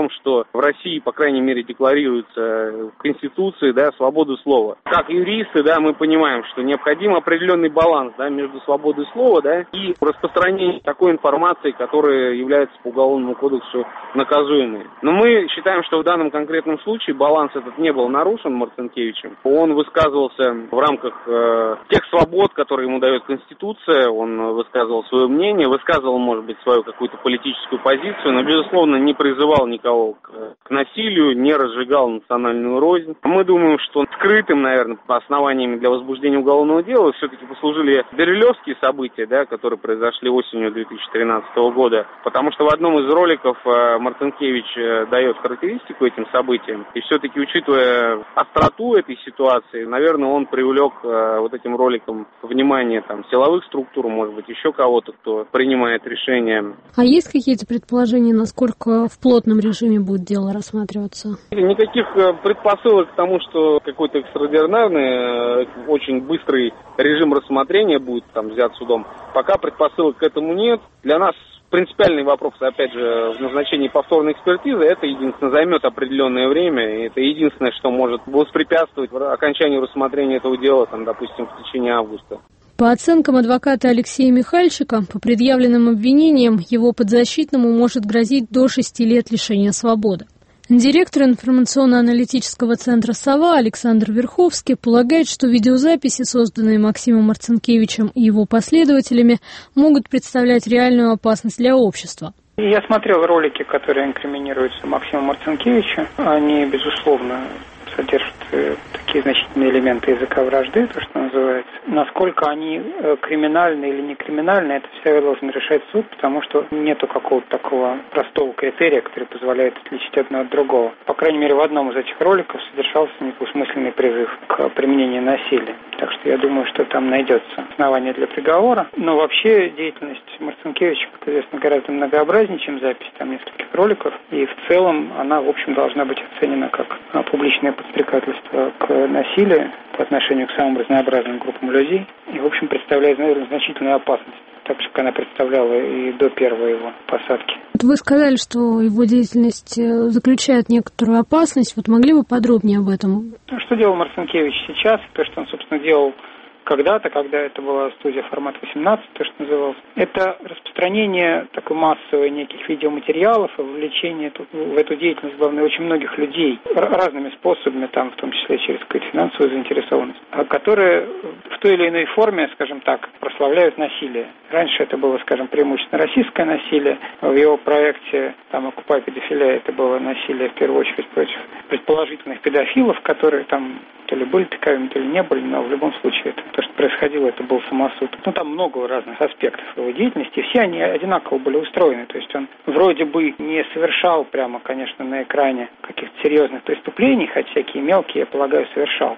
том, что в России, по крайней мере, декларируется в Конституции, да, свободу слова. Как юристы, да, мы понимаем, что необходим определенный баланс, да, между свободой слова, да, и распространением такой информации, которая является по Уголовному кодексу наказуемой. Но мы считаем, что в данном конкретном случае баланс этот не был нарушен Марцинкевичем. Он высказывался в рамках э, тех свобод, которые ему дает Конституция, он высказывал свое мнение, высказывал, может быть, свою какую-то политическую позицию, но, безусловно, не призывал никого к, к насилию, не разжигал национальную рознь. Мы думаем, что скрытым, наверное, основаниями для возбуждения уголовного дела все-таки послужили бирюлевские события, да, которые произошли осенью две тысячи тринадцатого года, потому что в одном из роликов э, Марцинкевич дает характеристику этим событиям, и все-таки, учитывая остроту этой ситуации, наверное, он привлек э, вот этим роликом внимание там силовых структур, может быть, еще кого-то, кто принимает решения. А есть какие-то предположения, насколько в плотном режиме будет дело рассматриваться? Никаких предпосылок к тому, что какой-то экстраординарный, очень быстрый режим рассмотрения будет там взят судом, пока предпосылок к этому нет. Для нас принципиальный вопрос, опять же, в назначении повторной экспертизы, это единственное займет определенное время, и это единственное, что может воспрепятствовать окончанию рассмотрения этого дела, там, допустим, в течение августа. По оценкам адвоката Алексея Михальчика, по предъявленным обвинениям, его подзащитному может грозить до шести лет лишения свободы. Директор информационно-аналитического центра «Сова» Александр Верховский полагает, что видеозаписи, созданные Максимом Марцинкевичем и его последователями, могут представлять реальную опасность для общества. Я смотрел ролики, которые инкриминируются Максиму Марцинкевичу. Они, безусловно, содержат такие значительные элементы языка вражды, то, что называется. Насколько они криминальны или не криминальны, это все должен решать суд, потому что нету какого-то такого простого критерия, который позволяет отличить одно от другого. По крайней мере, в одном из этих роликов содержался недвусмысленный призыв к применению насилия. Так что я думаю, что там найдется основание для приговора. Но вообще деятельность Марцинкевича, как известно, гораздо многообразнее, чем запись там нескольких роликов. И в целом она, в общем, должна быть оценена как публичное подстрекательство к насилию по отношению к самым разнообразным группам людей. И, в общем, представляет, наверное, значительную опасность. Так же, как она представляла и до первой его посадки. Вы сказали, что его деятельность заключает некоторую опасность. Вот могли бы подробнее об этом? Что делал Марцинкевич сейчас, то, что он, собственно, делал когда-то, когда это была студия формат восемнадцать, то, что называлось, это распространение такой массовой неких видеоматериалов, вовлечение в эту деятельность, главное, очень многих людей разными способами, там, в том числе через какую-то финансовую заинтересованность, которые в той или иной форме, скажем так, прославляют насилие. Раньше это было, скажем, преимущественно российское насилие. В его проекте там «Оккупай педофилия» это было насилие, в первую очередь, против предположительных педофилов, которые там то ли были таковыми, то ли не были, но в любом случае это, то, что происходило, это был самосуд. Ну, там много разных аспектов его деятельности, и все они одинаково были устроены. То есть он вроде бы не совершал прямо, конечно, на экране каких-то серьезных преступлений, хотя всякие мелкие, я полагаю, совершал.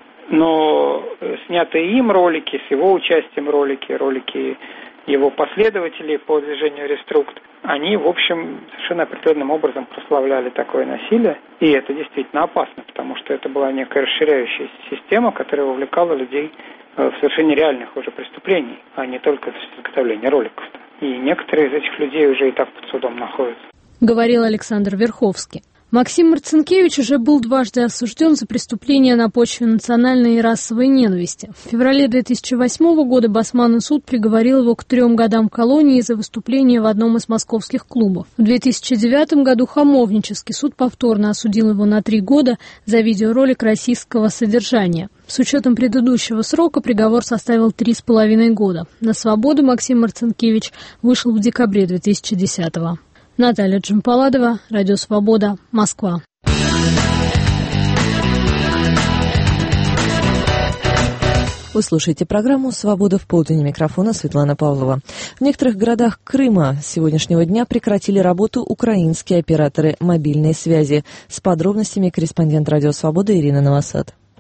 Но снятые им ролики, с его участием ролики, ролики его последователей по движению «Реструкт», они, в общем, совершенно определенным образом прославляли такое насилие. И это действительно опасно, потому что это была некая расширяющаяся система, которая вовлекала людей в совершение реальных уже преступлений, а не только в изготовление роликов. И некоторые из этих людей уже и так под судом находятся. Говорил Александр Верховский. Максим Марцинкевич уже был дважды осужден за преступления на почве национальной и расовой ненависти. В феврале две тысячи восьмого года Басманный суд приговорил его к трем годам колонии за выступление в одном из московских клубов. В две тысячи девятом году Хамовнический суд повторно осудил его на три года за видеоролик российского содержания. С учетом предыдущего срока приговор составил три с половиной года. На свободу Максим Марцинкевич вышел в декабре две тысячи десятого. Наталья Джампаладова, Радио Свобода, Москва. Вы слушаете программу «Свобода в полдень». Микрофона Светлана Павлова. В некоторых городах Крыма с сегодняшнего дня прекратили работу украинские операторы мобильной связи. С подробностями корреспондент «Радио Свобода» Ирина Новосад.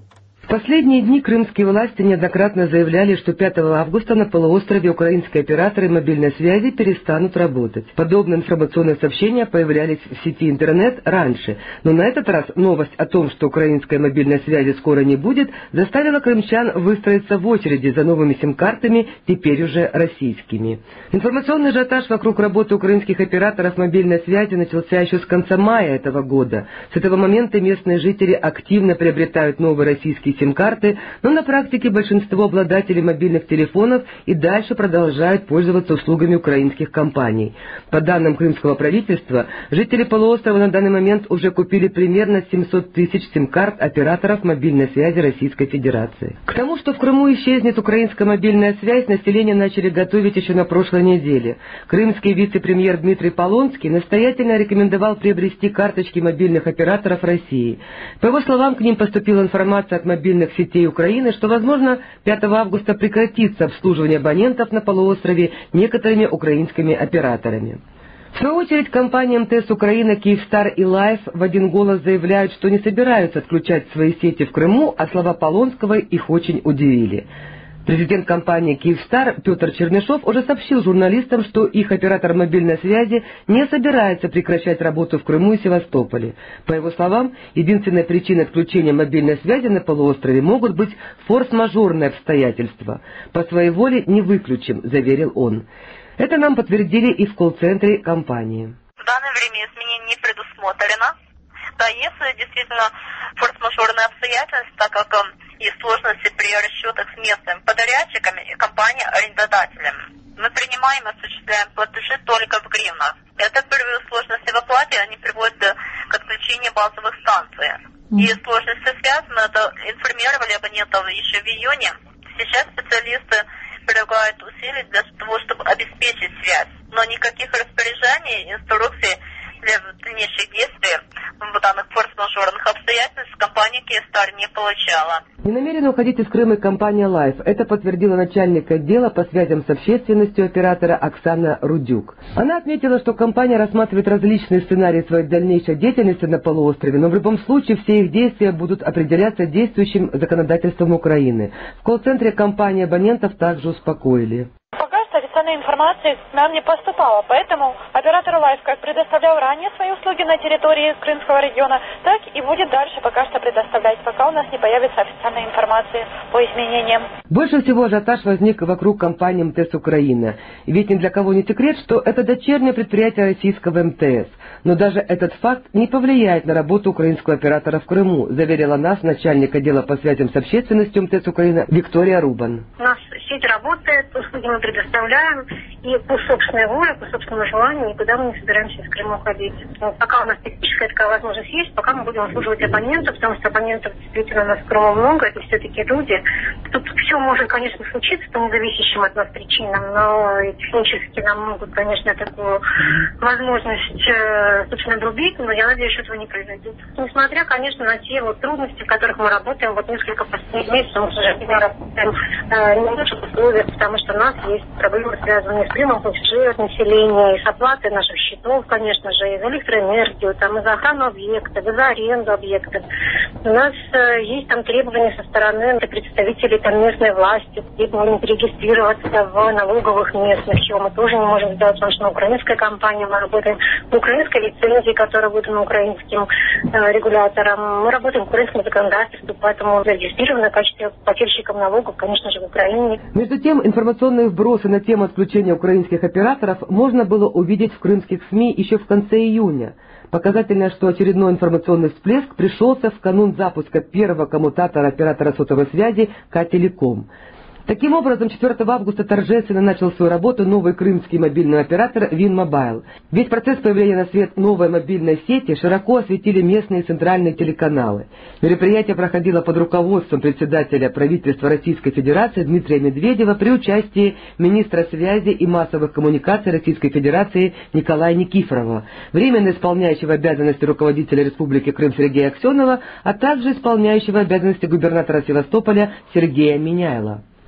В последние дни крымские власти неоднократно заявляли, что пятого августа на полуострове украинские операторы мобильной связи перестанут работать. Подобные информационные сообщения появлялись в сети интернет раньше, но на этот раз новость о том, что украинской мобильной связи скоро не будет, заставила крымчан выстроиться в очереди за новыми сим-картами, теперь уже российскими. Информационный ажиотаж вокруг работы украинских операторов мобильной связи начался еще с конца мая этого года. С этого момента местные жители активно приобретают новые российские сим-карты, но на практике большинство обладателей мобильных телефонов и дальше продолжают пользоваться услугами украинских компаний. По данным крымского правительства, жители полуострова на данный момент уже купили примерно семьсот тысяч сим-карт операторов мобильной связи Российской Федерации. К тому, что в Крыму исчезнет украинская мобильная связь, население начали готовить еще на прошлой неделе. Крымский вице-премьер Дмитрий Полонский настоятельно рекомендовал приобрести карточки мобильных операторов России. По его словам, к ним поступила информация от мобильных сетей Украины, что, возможно, пятого августа прекратится обслуживание абонентов на полуострове некоторыми украинскими операторами. В свою очередь, компании МТС Украина, Киевстар и Лайф в один голос заявляют, что не собираются отключать свои сети в Крыму, а слова Полонского их очень удивили. Президент компании «Киевстар» Петр Чернышов уже сообщил журналистам, что их оператор мобильной связи не собирается прекращать работу в Крыму и Севастополе. По его словам, единственной причиной отключения мобильной связи на полуострове могут быть форс-мажорные обстоятельства. По своей воле не выключим, заверил он. Это нам подтвердили и в колл-центре компании. В данное время изменений не предусмотрено. Да, если действительно форс-мажорные обстоятельства, так как есть сложности при расчетах с местными подрядчиками и компанией-арендодателем. Мы принимаем и осуществляем платежи только в гривнах. Это первые сложности в оплате, они приводят к отключению базовых станций. И сложности связаны, это информировали абонентов еще в июне. Сейчас специалисты прилагают усилия для того, чтобы обеспечить связь. Но никаких распоряжений, инструкций для дальнейших действий в данных форс-мажорных обстоятельств компания «Киевстар» не получала. Не намерена уходить из Крыма компания «Лайф». Это подтвердила начальник отдела по связям с общественностью оператора Оксана Рудюк. Она отметила, что компания рассматривает различные сценарии своей дальнейшей деятельности на полуострове, но в любом случае все их действия будут определяться действующим законодательством Украины. В колл-центре компании абонентов также успокоили. Официальной информации нам не поступало, поэтому оператор Лайф как предоставлял ранее свои услуги на территории Крымского региона, так и будет дальше пока что предоставлять, пока у нас не появится официальной информации по изменениям. Больше всего ажиотаж возник вокруг компании МТС Украина. Ведь ни для кого не секрет, что это дочернее предприятие российского МТС. Но даже этот факт не повлияет на работу украинского оператора в Крыму, заверила нас начальник отдела по связям с общественностью МТС Украина Виктория Рубан. У нас сеть работает, услуги мы предоставляем. И по собственной воле, по собственному желанию никуда мы не собираемся из Крыма уходить. Но пока у нас техническая такая возможность есть, пока мы будем обслуживать абонентов, потому что абонентов действительно у нас в Крыму много, это все-таки люди. Тут все может, конечно, случиться по независящим от нас причинам, но и технически нам могут, конечно, такую возможность, э, собственно, друбить, но я надеюсь, что этого не произойдет. Несмотря, конечно, на те вот трудности, в которых мы работаем, вот несколько последних месяцев мы, к сожалению, работаем э, не в лучших условиях, потому что у нас есть проблемы, связанные с приемом платежей населения, и с оплатой наших счетов, конечно же, и за электроэнергию, там, и за охрану объектов, и за аренду объектов. У нас э, есть там требования со стороны представителей там, местной власти, требования перерегистрироваться в налоговых местных, чего мы тоже не можем сделать, потому что мы украинская компания, мы работаем по украинской лицензии, которая выдана украинским э, регулятором, мы работаем по украинскому законодательству, поэтому зарегистрированы в качестве плательщиков налогов, конечно же, в Украине. Между тем, информационные вбросы на тему отключения украинских операторов можно было увидеть в крымских СМИ еще в конце июня. Показательно, что очередной информационный всплеск пришелся в канун запуска первого коммутатора оператора сотовой связи «К-Телеком». Таким образом, четвёртого августа торжественно начал свою работу новый крымский мобильный оператор Винмобайл. Весь процесс появления на свет новой мобильной сети широко осветили местные и центральные телеканалы. Мероприятие проходило под руководством председателя правительства Российской Федерации Дмитрия Медведева при участии министра связи и массовых коммуникаций Российской Федерации Николая Никифорова, временно исполняющего обязанности руководителя Республики Крым Сергея Аксенова, а также исполняющего обязанности губернатора Севастополя Сергея Миняйла.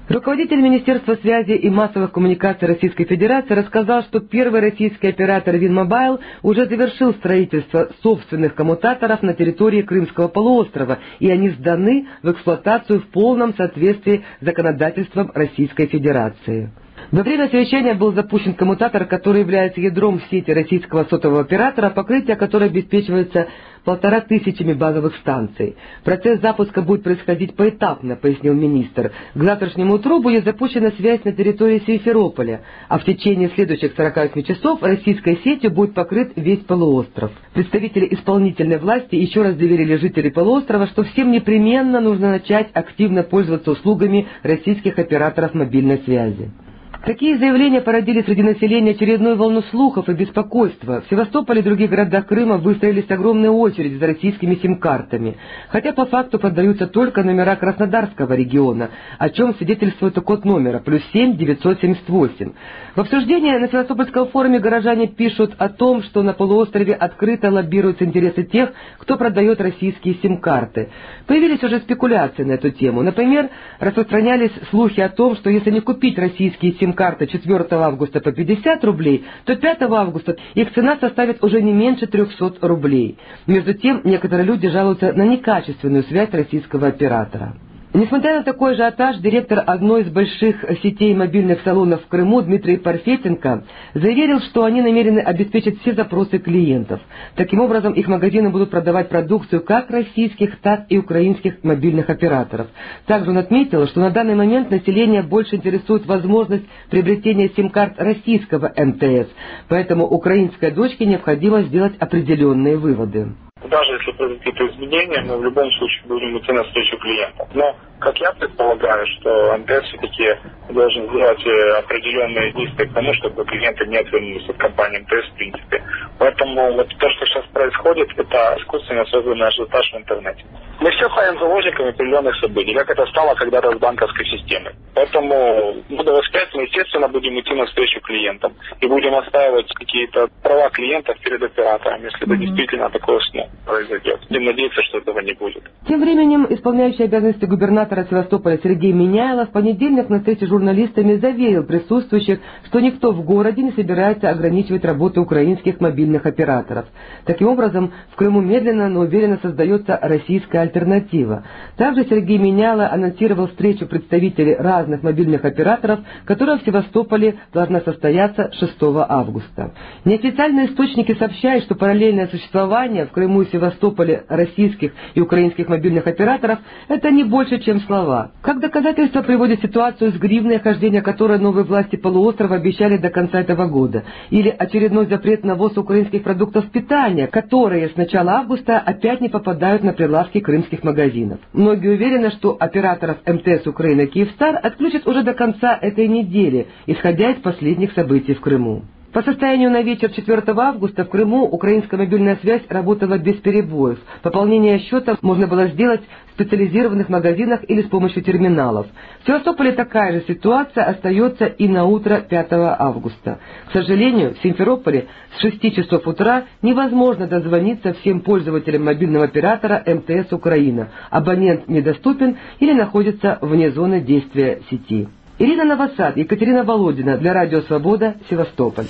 Руководитель Министерства связи и массовых коммуникаций Российской Федерации рассказал, что первый российский оператор Винмобайл уже завершил строительство собственных коммутаторов на территории Крымского полуострова, и они сданы в эксплуатацию в полном соответствии с законодательством Российской Федерации. Во время совещания был запущен коммутатор, который является ядром сети российского сотового оператора, покрытие которой обеспечивается полтора тысячами базовых станций. Процесс запуска будет происходить поэтапно, пояснил министр. К завтрашнему утру будет запущена связь на территории Симферополя, а в течение следующих сорока восьми часов российской сетью будет покрыт весь полуостров. Представители исполнительной власти еще раз заверили жителей полуострова, что всем непременно нужно начать активно пользоваться услугами российских операторов мобильной связи. Такие заявления породили среди населения очередную волну слухов и беспокойства. В Севастополе и других городах Крыма выстроились огромные очереди за российскими сим-картами, хотя по факту продаются только номера Краснодарского региона, о чем свидетельствует код номера плюс семь девятьсот семьдесят восемь. В обсуждении на Севастопольском форуме горожане пишут о том, что на полуострове открыто лоббируются интересы тех, кто продает российские сим-карты. Появились уже спекуляции на эту тему. Например, распространялись слухи о том, что если не купить российские сим-карты карта четвёртого августа по пятьдесят рублей, то пятого августа их цена составит уже не меньше трехсот рублей. Между тем, некоторые люди жалуются на некачественную связь российского оператора. Несмотря на такой ажиотаж, директор одной из больших сетей мобильных салонов в Крыму Дмитрий Парфетенко заверил, что они намерены обеспечить все запросы клиентов. Таким образом, их магазины будут продавать продукцию как российских, так и украинских мобильных операторов. Также он отметил, что на данный момент население больше интересует возможность приобретения сим-карт российского эм тэ эс, поэтому украинской дочке необходимо сделать определенные выводы. Даже если произойдут какие-то изменения, мы в любом случае будем идти навстречу клиентам. Но, как я предполагаю, что эм тэ эс все-таки должен сделать определенные действия к тому, чтобы клиенты не отвернулись от компании эм тэ эс в принципе. Поэтому вот то, что сейчас происходит, это искусственно созданный ажиотаж в интернете. Мы все станем заложниками определенных событий, как это стало когда-то с банковской системой. Поэтому годовоспитательно, естественно, будем идти навстречу клиентам и будем отстаивать какие-то права клиентов перед оператором, если это действительно такое снова произойдет. Будем надеяться, что этого не будет. Тем временем исполняющий обязанности губернатора Севастополя Сергей Миняйло в понедельник на встрече с журналистами заверил присутствующих, что никто в городе не собирается ограничивать работу украинских мобильных операторов. Таким образом, в Крыму медленно, но уверенно создается российская альтернатива. Также Сергей Миняйло анонсировал встречу представителей разных мобильных операторов, которая в Севастополе должна состояться шестого августа. Неофициальные источники сообщают, что параллельное существование в Крыму и Севастополе российских и украинских мобильных операторов – это не больше, чем слова. Как доказательство приводит ситуацию с гривной, хождение которой новые власти полуострова обещали до конца этого года, или очередной запрет на ввоз украинских продуктов питания, которые с начала августа опять не попадают на прилавки крымских магазинов. Многие уверены, что операторов эм тэ эс Украина Киевстар отключат уже до конца этой недели, исходя из последних событий в Крыму. По состоянию на вечер четвёртого августа в Крыму украинская мобильная связь работала без перебоев. Пополнение счета можно было сделать в специализированных магазинах или с помощью терминалов. В Севастополе такая же ситуация остается и на утро пятого августа. К сожалению, в Симферополе с шести часов утра невозможно дозвониться всем пользователям мобильного оператора эм тэ эс Украина. Абонент недоступен или находится вне зоны действия сети. Ирина Новосад, Екатерина Володина для Радио Свобода, Севастополь.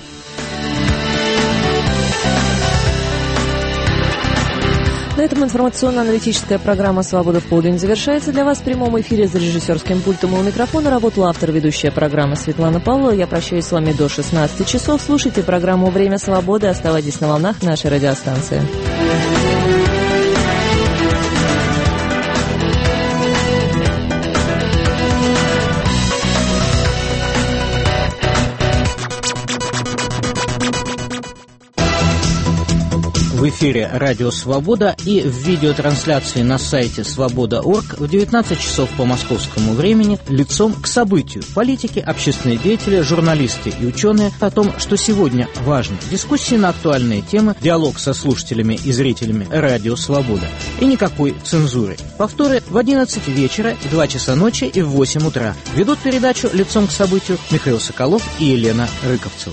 На этом информационно-аналитическая программа «Свобода в полдень» завершается. Для вас в прямом эфире за режиссерским пультом у микрофона работала автор ведущая программы Светлана Павлова. Я прощаюсь с вами до шестнадцати часов. Слушайте программу «Время свободы». Оставайтесь на волнах нашей радиостанции. В эфире «Радио Свобода» и в видеотрансляции на сайте свобода точка орг в девятнадцать часов по московскому времени лицом к событию. Политики, общественные деятели, журналисты и ученые о том, что сегодня важно. Дискуссии на актуальные темы, диалог со слушателями и зрителями «Радио Свобода». И никакой цензуры. Повторы в одиннадцать вечера, в два часа ночи и в восемь утра. Ведут передачу «Лицом к событию» Михаил Соколов и Елена Рыковцева.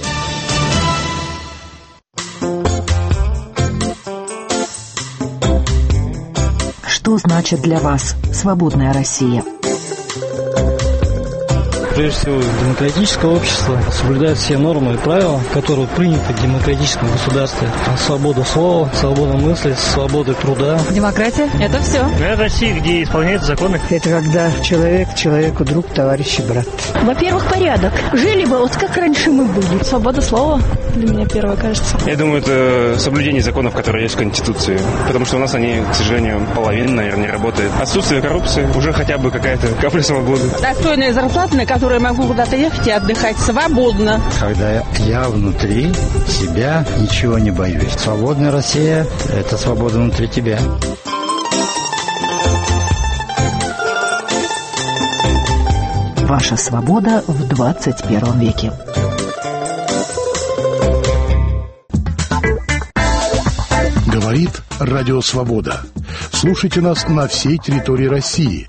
Что значит для вас свободная Россия? прежде всего, демократическое общество, соблюдает все нормы и правила, которые приняты в демократическом государстве. Свобода слова, свобода мысли, свобода труда. Демократия – это все. Это Россия, где исполняются законы. Это когда человек человеку друг, товарищ и брат. Во-первых, порядок. Жили бы, вот как раньше мы были. Свобода слова для меня первое, кажется. Я думаю, это соблюдение законов, которые есть в Конституции. Потому что у нас они, к сожалению, половина, наверное, не работает. Отсутствие коррупции, уже хотя бы какая-то капля свободы. Достойная зарплата, на которой я могу куда-то ехать и отдыхать свободно. Когда я внутри себя ничего не боюсь. Свободная Россия – это свобода внутри тебя. Ваша свобода в двадцать первом веке. Говорит Радио Свобода. Слушайте нас на всей территории России.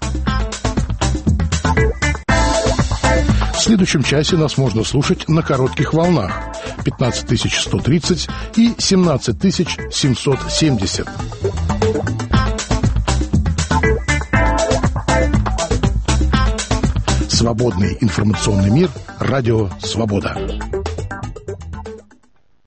В следующем часе нас можно слушать на коротких волнах пятнадцать тысяч сто тридцать и семнадцать тысяч семьсот семьдесят. Свободный информационный мир. Радио Свобода.